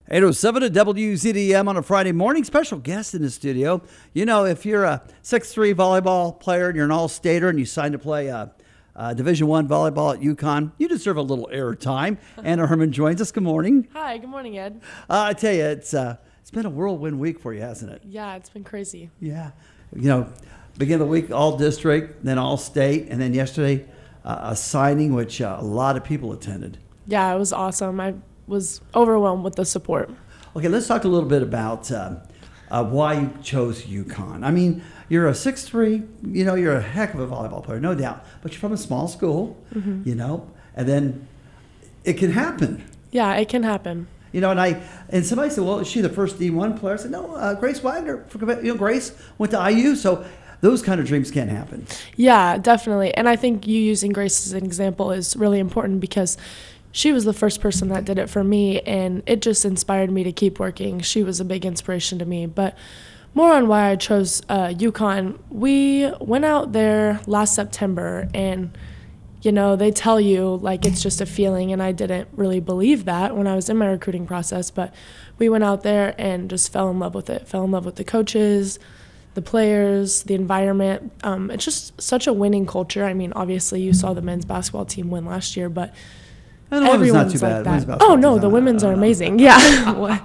807 at WZDM on a Friday morning. Special guest in the studio. You know, if you're a 6'3" volleyball player and you're an all-stater and you signed to play Division I volleyball at UConn, you deserve a little airtime. Anna Herman joins us. Good morning. Hi, good morning, Ed. I tell you, it's been a whirlwind week for you, hasn't it? Yeah, it's been crazy. Yeah. You know, beginning of the week, all district, then all state, and then yesterday, a signing which a lot of people attended. Yeah, it was awesome. I was overwhelmed with the support. Okay, let's talk a little bit about why you chose UConn. I mean, you're a 6'3", you know, you're a heck of a volleyball player, no doubt, but you're from a small school, you know, and then it can happen. Yeah, it can happen. You know, and somebody said, well, is she the first D1 player? I said, no, Grace Wagner, Grace went to IU, so those kind of dreams can't happen. Yeah, definitely. And I think you using Grace as an example is really important because she was the first person that did it for me, and it just inspired me to keep working. She was a big inspiration to me. But more on why I chose UConn. We went out there last September, and, you know, they tell you, like, it's just a feeling, and I didn't really believe that when I was in my recruiting process. But we went out there and just fell in love with it, fell in love with the coaches, the players, the environment. It's just such a winning culture. I mean, obviously, you saw the men's basketball team win last year, but and the women's not too bad. That. Oh, no, the women's are amazing. Yeah.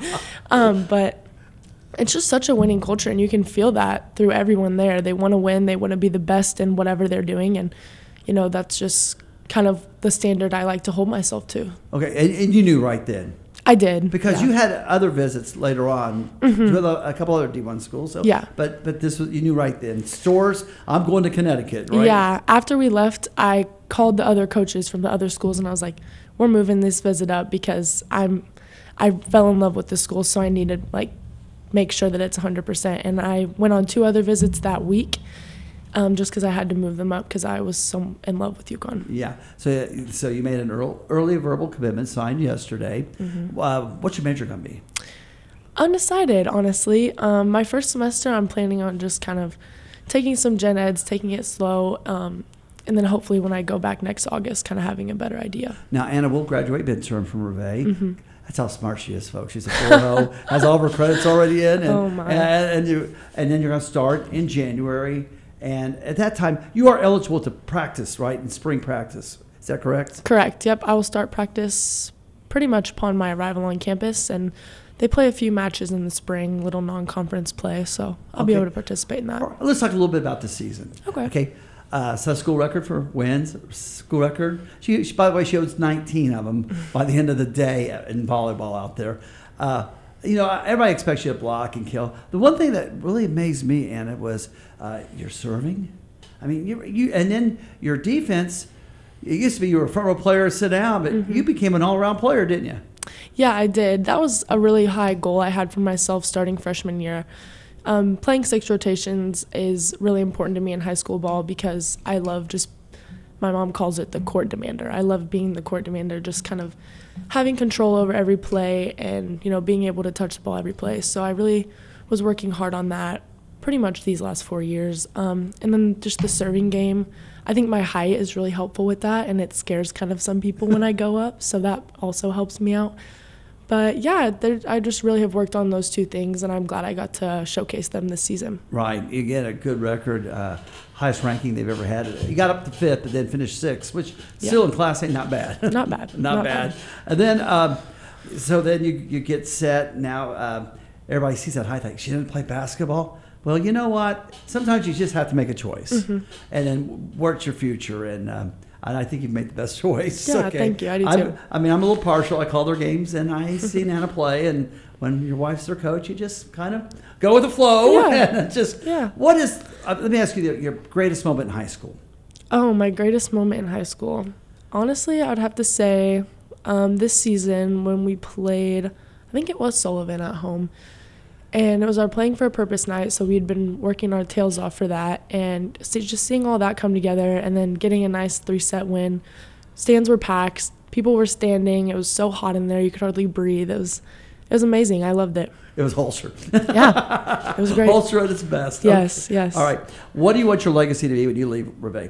But it's just such a winning culture, and you can feel that through everyone there. They want to win. They want to be the best in whatever they're doing, and, you know, that's just kind of the standard I like to hold myself to. Okay, and you knew right then. I did. Because you had other visits later on with a couple other D1 schools. So, yeah. But this was, you knew right then. Stores, I'm going to Connecticut, right? Yeah. After we left, I called the other coaches from the other schools, and I was like, we're moving this visit up because I fell in love with the school, so I needed, like, make sure that it's 100%. And I went on 2 other visits that week. Just because I had to move them up because I was so in love with UConn. Yeah. So you made an early verbal commitment, signed yesterday. What's your major going to be? Undecided, honestly. My first semester, I'm planning on just kind of taking some gen eds, taking it slow, and then hopefully when I go back next August, kind of having a better idea. Now, Anna will graduate midterm from Reveille. That's how smart she is, folks. She's a 4.0, has all of her credits already in. And, and then you're going to start in January. And at that time, you are eligible to practice, right, in spring practice. Is that correct? Correct. Yep. I will start practice pretty much upon my arrival on campus. And they play a few matches in the spring, little non-conference play. So I'll be able to participate in that. Right, let's talk a little bit about the season. Okay. So school record for wins, school record. She, by the way, she owns 19 of them by the end of the day in volleyball out there. You know, everybody expects you to block and kill. The one thing that really amazed me, Anna, was your serving. I mean, you and then your defense. It used to be you were a front row player, sit down, but you became an all-around player, didn't you? Yeah, I did. That was a really high goal I had for myself starting freshman year. Playing 6 rotations is really important to me in high school ball because I love just, my mom calls it the court demander. I love being the court demander, just kind of having control over every play and, you know, being able to touch the ball every play. So I really was working hard on that pretty much these last 4 years. And then just the serving game, I think my height is really helpful with that, and it scares kind of some people when I go up, so that also helps me out. But yeah, I just really have worked on those 2 things, and I'm glad I got to showcase them this season. Right. You get a good record, highest ranking they've ever had. You got up to 5th, but then finished 6th, which still in Class A, not bad. Not bad. Not bad. And then, so then you get set. Now, everybody sees that height, like, she didn't play basketball. Well, you know what? Sometimes you just have to make a choice and then work your future. And I think you've made the best choice. Yeah, thank you. I do too. I mean, I'm a little partial. I call their games, and I see Nana play. And when your wife's their coach, you just kind of go with the flow. Yeah. And what is, let me ask you your greatest moment in high school. Oh, my greatest moment in high school. Honestly, I would have to say this season when we played, I think it was Sullivan at home. And it was our Playing for a Purpose night, so we'd been working our tails off for that. And just seeing all that come together and then getting a nice 3-set win. Stands were packed. People were standing. It was so hot in there. You could hardly breathe. It was amazing. I loved it. It was Holster. Yeah, it was great. Holster at its best. Yes, yes. All right. What do you want your legacy to be when you leave Reveille?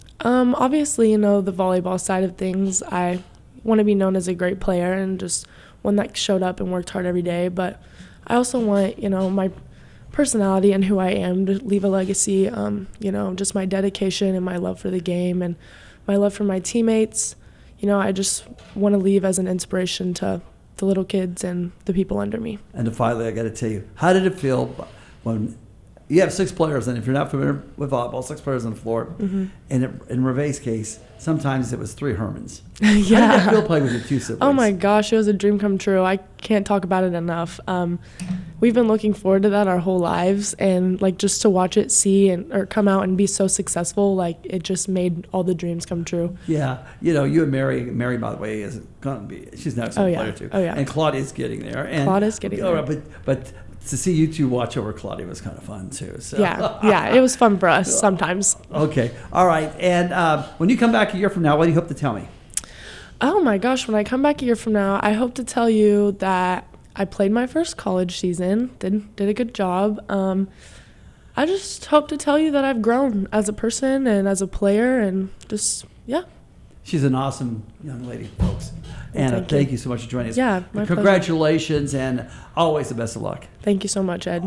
Obviously, you know, the volleyball side of things. I want to be known as a great player and just one that showed up and worked hard every day. But I also want, my personality and who I am to leave a legacy, just my dedication and my love for the game and my love for my teammates. I just want to leave as an inspiration to the little kids and the people under me. And finally, I got to tell you, how did it feel when you have 6 players, and if you're not familiar with volleyball, 6 players on the floor, Mm-hmm. and in Revee's case, sometimes it was 3 Hermans. Yeah. How did that feel playing with your 2 siblings? Oh my gosh, it was a dream come true. I can't talk about it enough. We've been looking forward to that our whole lives, and just to watch it or come out and be so successful, it just made all the dreams come true. Yeah, you and Mary, by the way, is going to be. She's an excellent player too. Oh yeah. And Claudia's getting there. And Claudia's getting there. But to see you two watch over Claudia was kind of fun too. So. Yeah, it was fun for us sometimes. Okay, all right. And when you come back a year from now, what do you hope to tell me? Oh my gosh, when I come back a year from now, I hope to tell you that I played my first college season, did a good job. I just hope to tell you that I've grown as a person and as a player, and just, yeah. She's an awesome young lady, folks. Anna, thank you so much for joining us. Yeah, my Congratulations, pleasure. And always the best of luck. Thank you so much, Ed.